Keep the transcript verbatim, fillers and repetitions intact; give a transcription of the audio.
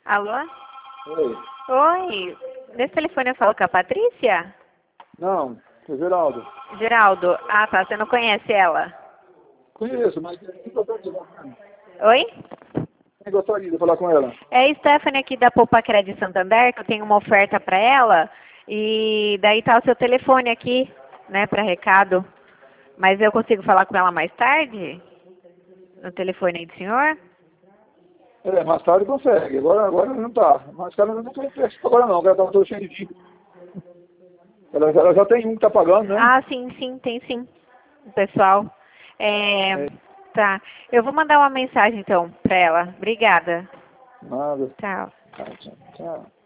Alô? Oi. Oi, nesse telefone eu falo com a Patrícia? Não, é Geraldo. Geraldo, ah tá, você não conhece ela? Conheço, mas quem gostaria de falar com ela? Oi? Quem gostaria de falar com ela? É a Stephanie aqui da Poupa Crédito Santander, que eu tenho uma oferta para ela, e daí tá o seu telefone aqui, né, para recado. Mas eu consigo falar com ela mais tarde? No telefone aí do senhor? É, mais tarde consegue, agora, agora não tá. Mas cara não tem preço agora não, ela tá todo cheio de dívida. Ela, ela já tem um que tá pagando, né? Ah, sim, sim, tem sim, o pessoal. É, É, tá, eu vou mandar uma mensagem então para ela. Obrigada. nada. Tchau. Tchau, tchau. Tchau.